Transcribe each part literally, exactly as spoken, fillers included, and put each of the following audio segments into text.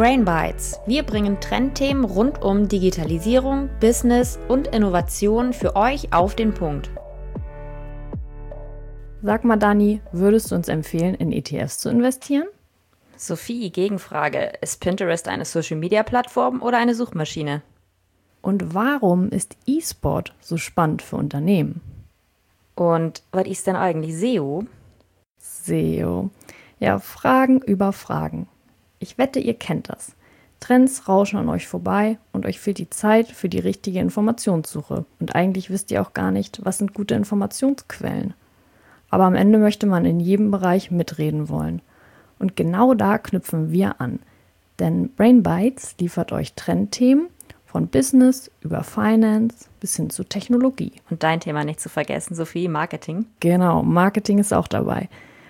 Brain Bites. Wir bringen Trendthemen rund um Digitalisierung, Business und Innovation für euch auf den Punkt. Sag mal, Dani, würdest du uns empfehlen, in E T Fs zu investieren? Sophie, Gegenfrage. Ist Pinterest eine Social-Media-Plattform oder eine Suchmaschine? Und warum ist E-Sport so spannend für Unternehmen? Und was ist denn eigentlich S E O? S E O. Ja, Fragen über Fragen. Ich wette, ihr kennt das. Trends rauschen an euch vorbei und euch fehlt die Zeit für die richtige Informationssuche. Und eigentlich wisst ihr auch gar nicht, was sind gute Informationsquellen. Aber am Ende möchte man in jedem Bereich mitreden wollen. Und genau da knüpfen wir an. Denn Brain Bites liefert euch Trendthemen von Business über Finance bis hin zu Technologie. Und dein Thema nicht zu vergessen, Sophie, Marketing. Genau, Marketing ist auch dabei.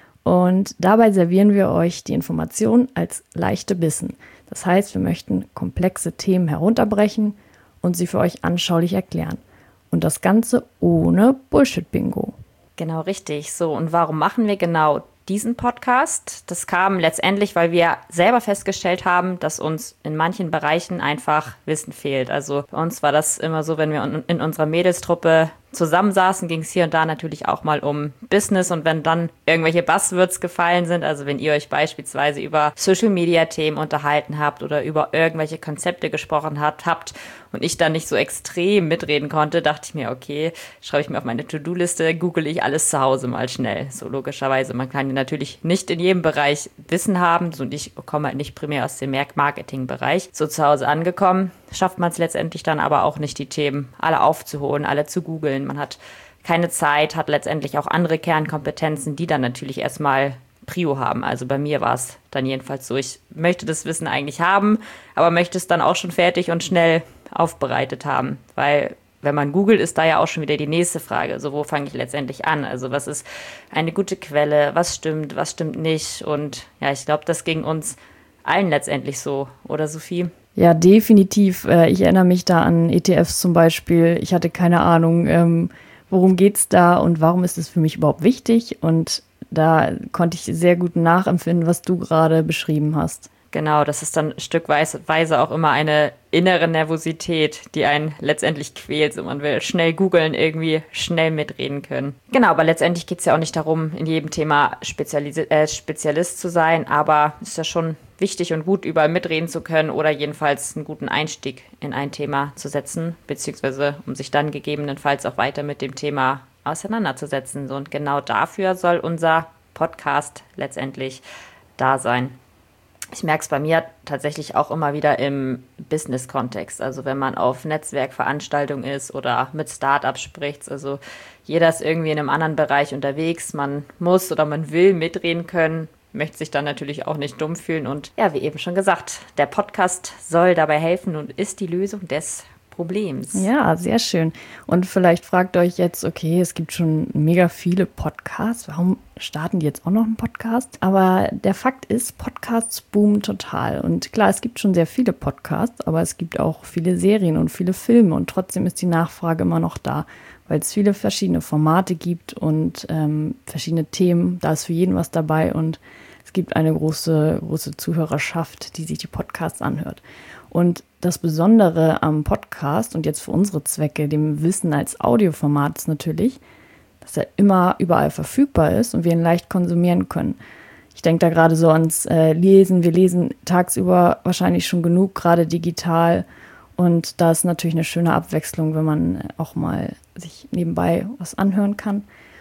Und dabei servieren wir euch die Informationen als leichte Bissen. Das heißt, wir möchten komplexe Themen herunterbrechen und sie für euch anschaulich erklären. Und das Ganze ohne Bullshit-Bingo. Genau, richtig. So, und warum machen wir genau diesen Podcast? Das kam letztendlich, weil wir selber festgestellt haben, dass uns in manchen Bereichen einfach Wissen fehlt. Also bei uns war das immer so, wenn wir in unserer Mädelstruppe zusammensaßen, ging es hier und da natürlich auch mal um Business, und wenn dann irgendwelche Buzzwords gefallen sind, also wenn ihr euch beispielsweise über Social-Media-Themen unterhalten habt oder über irgendwelche Konzepte gesprochen habt, habt und ich dann nicht so extrem mitreden konnte, dachte ich mir, okay, schreibe ich mir auf meine To-Do-Liste, google ich alles zu Hause mal schnell. So logischerweise, man kann natürlich nicht in jedem Bereich Wissen haben, so, und ich komme halt nicht primär aus dem Marketing-Bereich. So zu Hause angekommen, schafft man es letztendlich dann aber auch nicht, die Themen alle aufzuholen, alle zu googeln. Man hat keine Zeit, hat letztendlich auch andere Kernkompetenzen, die dann natürlich erstmal Prio haben. Also bei mir war es dann jedenfalls so, ich möchte das Wissen eigentlich haben, aber möchte es dann auch schon fertig und schnell aufbereitet haben, weil wenn man googelt, ist da ja auch schon wieder die nächste Frage. So, wo fange ich letztendlich an? Also was ist eine gute Quelle? Was stimmt, was stimmt nicht? Und ja, ich glaube, das ging uns allen letztendlich so, oder Sophie? Ja, definitiv. Ich erinnere mich da an E T Fs zum Beispiel. Ich hatte keine Ahnung, ähm, worum geht's da und warum ist es für mich überhaupt wichtig? Und da konnte ich sehr gut nachempfinden, was du gerade beschrieben hast. Genau, das ist dann stückweise auch immer eine innere Nervosität, die einen letztendlich quält. So, man will schnell googeln, irgendwie schnell mitreden können. Genau, aber letztendlich geht es ja auch nicht darum, in jedem Thema Spezialis- äh, Spezialist zu sein, aber es ist ja schon wichtig und gut, überall mitreden zu können oder jedenfalls einen guten Einstieg in ein Thema zu setzen, beziehungsweise um sich dann gegebenenfalls auch weiter mit dem Thema auseinanderzusetzen. So, und genau dafür soll unser Podcast letztendlich da sein. Ich merke es bei mir tatsächlich auch immer wieder im Business-Kontext. Also wenn man auf Netzwerkveranstaltungen ist oder mit Startups spricht, also jeder ist irgendwie in einem anderen Bereich unterwegs. Man muss oder man will mitreden können, möchte sich dann natürlich auch nicht dumm fühlen. Und ja, wie eben schon gesagt, der Podcast soll dabei helfen und ist die Lösung des Problems. Ja, sehr schön. Und vielleicht fragt euch jetzt, okay, es gibt schon mega viele Podcasts. Warum starten die jetzt auch noch einen Podcast? Aber der Fakt ist, Podcasts boomen total. Und klar, es gibt schon sehr viele Podcasts, aber es gibt auch viele Serien und viele Filme. Und trotzdem ist die Nachfrage immer noch da, weil es viele verschiedene Formate gibt und ähm, verschiedene Themen. Da ist für jeden was dabei und es gibt eine große, große Zuhörerschaft, die sich die Podcasts anhört. Und das Besondere am Podcast und jetzt für unsere Zwecke, dem Wissen als Audioformat, ist natürlich, dass er immer überall verfügbar ist und wir ihn leicht konsumieren können. Ich denke da gerade so ans äh, Lesen. Wir lesen tagsüber wahrscheinlich schon genug, gerade digital. Und da ist natürlich eine schöne Abwechslung, wenn man auch mal sich nebenbei was anhören kann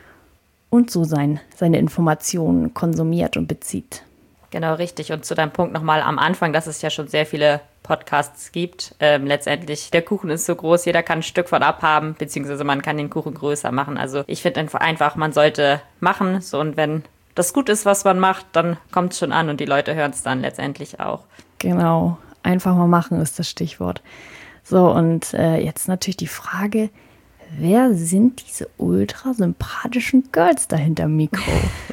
und so sein, seine Informationen konsumiert und bezieht. Genau, richtig. Und zu deinem Punkt nochmal am Anfang, dass es ja schon sehr viele Podcasts gibt. Ähm, letztendlich, der Kuchen ist so groß, jeder kann ein Stück von abhaben, beziehungsweise man kann den Kuchen größer machen. Also ich finde einfach, man sollte machen. So, und wenn das gut ist, was man macht, dann kommt es schon an und die Leute hören es dann letztendlich auch. Genau, einfach mal machen ist das Stichwort. So, und äh, jetzt natürlich die Frage, wer sind diese ultra sympathischen Girls da hinterm Mikro?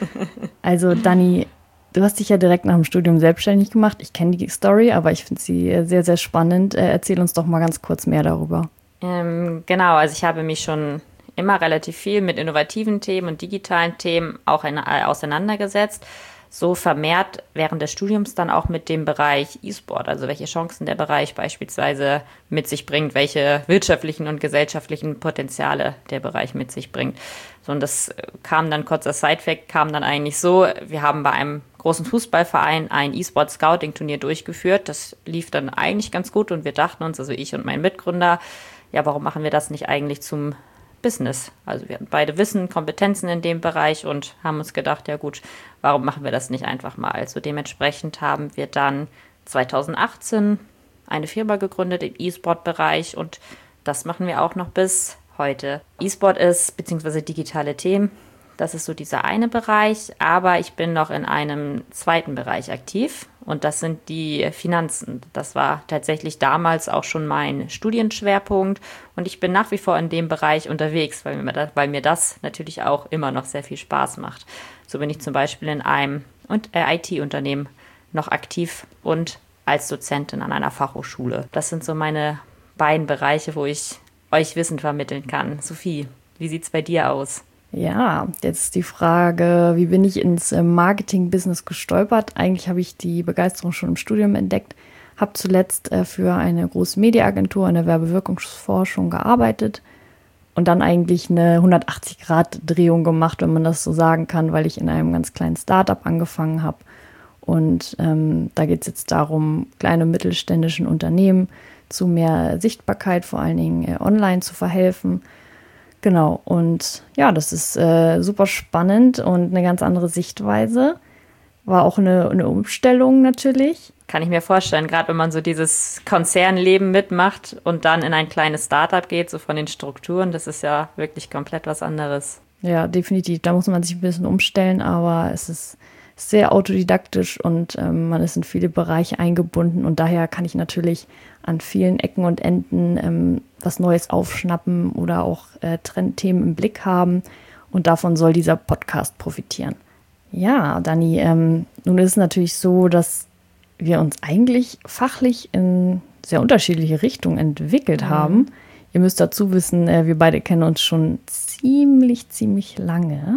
Also Dani, du hast dich ja direkt nach dem Studium selbstständig gemacht. Ich kenne die Story, aber ich finde sie sehr, sehr spannend. Erzähl uns doch mal ganz kurz mehr darüber. Ähm, genau, also ich habe mich schon immer relativ viel mit innovativen Themen und digitalen Themen auch in, äh, auseinandergesetzt. so vermehrt während des Studiums dann auch mit dem Bereich E-Sport, also welche Chancen der Bereich beispielsweise mit sich bringt, welche wirtschaftlichen und gesellschaftlichen Potenziale der Bereich mit sich bringt. So, und das kam dann, kurzer Sidefact, kam dann eigentlich so, wir haben bei einem großen Fußballverein ein E-Sport-Scouting-Turnier durchgeführt. Das lief dann eigentlich ganz gut und wir dachten uns, also ich und mein Mitgründer, ja, warum machen wir das nicht eigentlich zum Business? Also wir hatten beide Wissen, Kompetenzen in dem Bereich und haben uns gedacht, ja gut, warum machen wir das nicht einfach mal? Also dementsprechend haben wir dann zwanzig achtzehn eine Firma gegründet im E-Sport-Bereich und das machen wir auch noch bis heute. E-Sport ist, beziehungsweise digitale Themen, das ist so dieser eine Bereich, aber ich bin noch in einem zweiten Bereich aktiv und das sind die Finanzen. Das war tatsächlich damals auch schon mein Studienschwerpunkt und ich bin nach wie vor in dem Bereich unterwegs, weil mir das, weil mir das natürlich auch immer noch sehr viel Spaß macht. So bin ich zum Beispiel in einem I T-Unternehmen noch aktiv und als Dozentin an einer Fachhochschule. Das sind so meine beiden Bereiche, wo ich euch Wissen vermitteln kann. Sophie, wie sieht's bei dir aus? Ja, jetzt die Frage, wie bin ich ins Marketing-Business gestolpert? Eigentlich habe ich die Begeisterung schon im Studium entdeckt, habe zuletzt für eine große Mediaagentur in der Werbewirkungsforschung gearbeitet und dann eigentlich eine hundertachtzig-Grad-Drehung gemacht, wenn man das so sagen kann, weil ich in einem ganz kleinen Startup angefangen habe. Und ähm, da geht es jetzt darum, kleine mittelständischen Unternehmen zu mehr Sichtbarkeit, vor allen Dingen äh, online zu verhelfen. Genau, und ja, das ist äh, super spannend und eine ganz andere Sichtweise. War auch eine, eine Umstellung natürlich. Kann ich mir vorstellen, gerade wenn man so dieses Konzernleben mitmacht und dann in ein kleines Startup geht, so von den Strukturen, das ist ja wirklich komplett was anderes. Ja, definitiv. Da muss man sich ein bisschen umstellen, aber es ist sehr autodidaktisch und ähm, man ist in viele Bereiche eingebunden und daher kann ich natürlich an vielen Ecken und Enden ähm, was Neues aufschnappen oder auch äh, Trendthemen im Blick haben und davon soll dieser Podcast profitieren. Ja, Dani, ähm, nun ist es natürlich so, dass wir uns eigentlich fachlich in sehr unterschiedliche Richtungen entwickelt mhm. haben. Ihr müsst dazu wissen, äh, wir beide kennen uns schon ziemlich, ziemlich lange.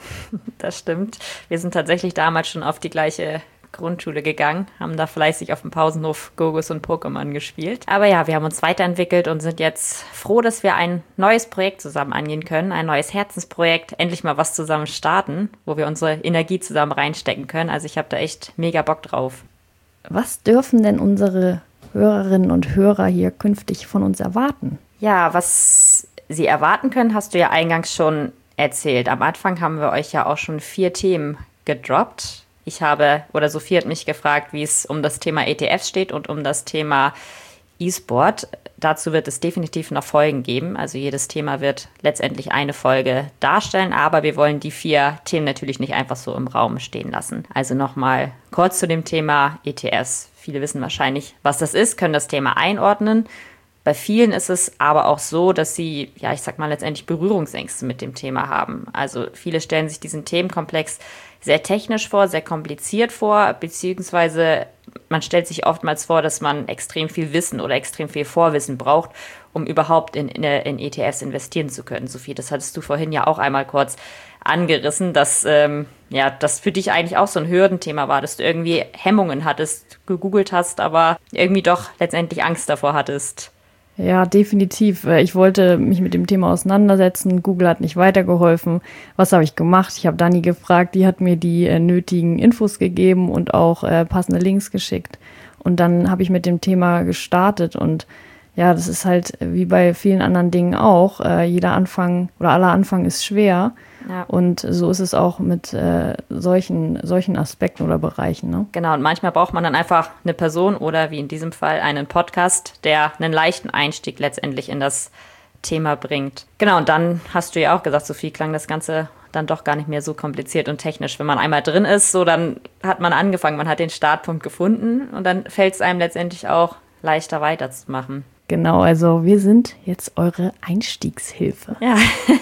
Das stimmt. Wir sind tatsächlich damals schon auf die gleiche Grundschule gegangen, haben da fleißig auf dem Pausenhof Gogos und Pokémon gespielt. Aber ja, wir haben uns weiterentwickelt und sind jetzt froh, dass wir ein neues Projekt zusammen angehen können, ein neues Herzensprojekt, endlich mal was zusammen starten, wo wir unsere Energie zusammen reinstecken können. Also ich habe da echt mega Bock drauf. Was dürfen denn unsere Hörerinnen und Hörer hier künftig von uns erwarten? Ja, was sie erwarten können, hast du ja eingangs schon erzählt. Am Anfang haben wir euch ja auch schon vier Themen gedroppt. Ich habe, oder Sophie hat mich gefragt, wie es um das Thema E T Fs steht und um das Thema E-Sport. Dazu wird es definitiv noch Folgen geben. Also jedes Thema wird letztendlich eine Folge darstellen, aber wir wollen die vier Themen natürlich nicht einfach so im Raum stehen lassen. Also nochmal kurz zu dem Thema E T Fs. Viele wissen wahrscheinlich, was das ist, können das Thema einordnen. Bei vielen ist es aber auch so, dass sie, ja, ich sag mal, letztendlich Berührungsängste mit dem Thema haben. Also viele stellen sich diesen Themenkomplex sehr technisch vor, sehr kompliziert vor, beziehungsweise man stellt sich oftmals vor, dass man extrem viel Wissen oder extrem viel Vorwissen braucht, um überhaupt in, in, in E T Fs investieren zu können. Sophie, das hattest du vorhin ja auch einmal kurz angerissen, dass ähm, ja, das für dich eigentlich auch so ein Hürdenthema war, dass du irgendwie Hemmungen hattest, gegoogelt hast, aber irgendwie doch letztendlich Angst davor hattest. Ja, definitiv. Ich wollte mich mit dem Thema auseinandersetzen. Google hat nicht weitergeholfen. Was habe ich gemacht? Ich habe Dani gefragt, die hat mir die äh, nötigen Infos gegeben und auch äh, passende Links geschickt. Und dann habe ich mit dem Thema gestartet und ja, das ist halt wie bei vielen anderen Dingen auch. Äh, jeder Anfang oder aller Anfang ist schwer. Ja. Und so ist es auch mit äh, solchen, solchen Aspekten oder Bereichen. Ne? Genau, und manchmal braucht man dann einfach eine Person oder wie in diesem Fall einen Podcast, der einen leichten Einstieg letztendlich in das Thema bringt. Genau, und dann hast du ja auch gesagt, Sophie, klang das Ganze dann doch gar nicht mehr so kompliziert und technisch. Wenn man einmal drin ist, so dann hat man angefangen, man hat den Startpunkt gefunden und dann fällt es einem letztendlich auch leichter weiterzumachen. Genau, also wir sind jetzt eure Einstiegshilfe. Ja,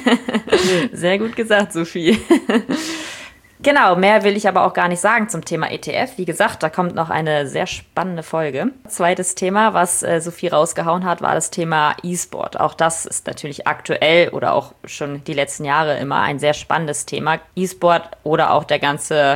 sehr gut gesagt, Sophie. Genau, mehr will ich aber auch gar nicht sagen zum Thema E T F. Wie gesagt, da kommt noch eine sehr spannende Folge. Zweites Thema, was äh, Sophie rausgehauen hat, war das Thema E-Sport. Auch das ist natürlich aktuell oder auch schon die letzten Jahre immer ein sehr spannendes Thema. E-Sport oder auch der ganze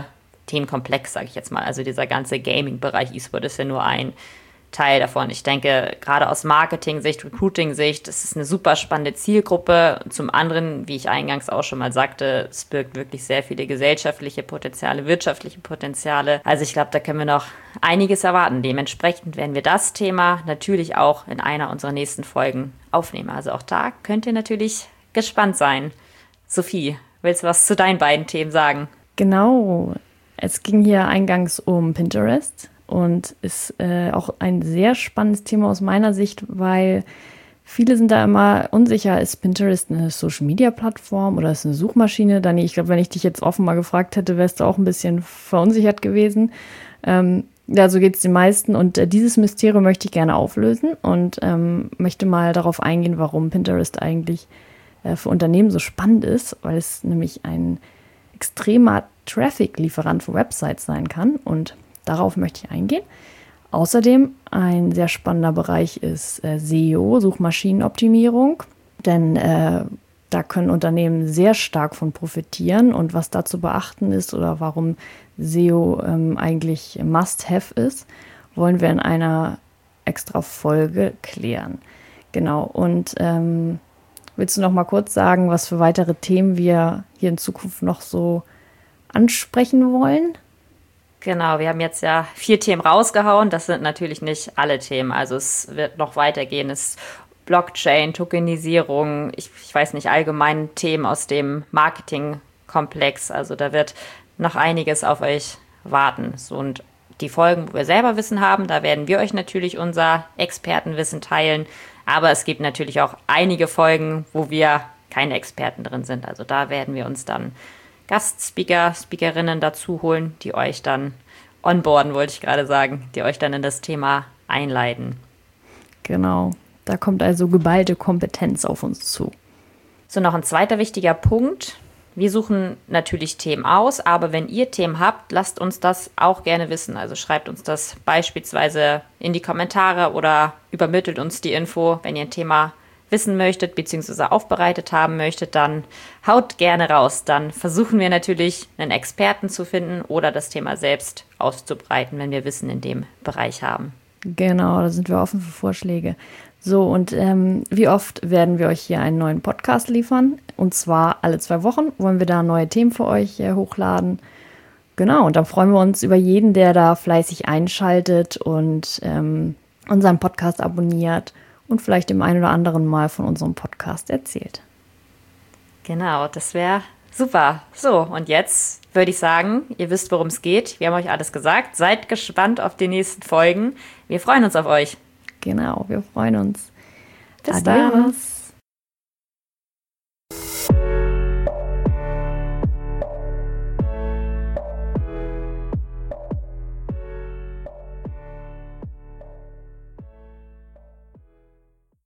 Themenkomplex, sage ich jetzt mal. Also dieser ganze Gaming-Bereich E-Sport ist ja nur ein Teil davon. Ich denke, gerade aus Marketing-Sicht, Recruiting-Sicht, das ist eine super spannende Zielgruppe. Zum anderen, wie ich eingangs auch schon mal sagte, es birgt wirklich sehr viele gesellschaftliche Potenziale, wirtschaftliche Potenziale. Also ich glaube, da können wir noch einiges erwarten. Dementsprechend werden wir das Thema natürlich auch in einer unserer nächsten Folgen aufnehmen. Also auch da könnt ihr natürlich gespannt sein. Sophie, willst du was zu deinen beiden Themen sagen? Genau. Es ging hier eingangs um Pinterest. Und ist äh, auch ein sehr spannendes Thema aus meiner Sicht, weil viele sind da immer unsicher, ist Pinterest eine Social-Media-Plattform oder ist es eine Suchmaschine? Dani, ich glaube, wenn ich dich jetzt offen mal gefragt hätte, wärst du auch ein bisschen verunsichert gewesen. Ähm, ja, so geht es den meisten. Und äh, dieses Mysterium möchte ich gerne auflösen und ähm, möchte mal darauf eingehen, warum Pinterest eigentlich äh, für Unternehmen so spannend ist, weil es nämlich ein extremer Traffic-Lieferant für Websites sein kann. Und darauf möchte ich eingehen. Außerdem ein sehr spannender Bereich ist äh, S E O, Suchmaschinenoptimierung, denn äh, da können Unternehmen sehr stark von profitieren und was da zu beachten ist oder warum S E O ähm, eigentlich Must-Have ist, wollen wir in einer extra Folge klären. Genau, und ähm, willst du noch mal kurz sagen, was für weitere Themen wir hier in Zukunft noch so ansprechen wollen? Genau, wir haben jetzt ja vier Themen rausgehauen. Das sind natürlich nicht alle Themen. Also es wird noch weitergehen. Es ist Blockchain, Tokenisierung, ich, ich weiß nicht, allgemein Themen aus dem Marketingkomplex. Also da wird noch einiges auf euch warten. So, und die Folgen, wo wir selber Wissen haben, da werden wir euch natürlich unser Expertenwissen teilen. Aber es gibt natürlich auch einige Folgen, wo wir keine Experten drin sind. Also da werden wir uns dann Gastspeaker, Speakerinnen dazu holen, die euch dann onboarden, wollte ich gerade sagen, die euch dann in das Thema einleiten. Genau, da kommt also geballte Kompetenz auf uns zu. So, noch ein zweiter wichtiger Punkt. Wir suchen natürlich Themen aus, aber wenn ihr Themen habt, lasst uns das auch gerne wissen. Also schreibt uns das beispielsweise in die Kommentare oder übermittelt uns die Info, wenn ihr ein Thema wissen möchtet bzw. aufbereitet haben möchtet, dann haut gerne raus. Dann versuchen wir natürlich, einen Experten zu finden oder das Thema selbst auszubreiten, wenn wir Wissen in dem Bereich haben. Genau, da sind wir offen für Vorschläge. So, und ähm, wie oft werden wir euch hier einen neuen Podcast liefern? Und zwar alle zwei Wochen wollen wir da neue Themen für euch äh, hochladen. Genau, und dann freuen wir uns über jeden, der da fleißig einschaltet und ähm, unseren Podcast abonniert und vielleicht dem einen oder anderen Mal von unserem Podcast erzählt. Genau, das wäre super. So, und jetzt würde ich sagen, ihr wisst, worum es geht. Wir haben euch alles gesagt. Seid gespannt auf die nächsten Folgen. Wir freuen uns auf euch. Genau, wir freuen uns. Bis dann.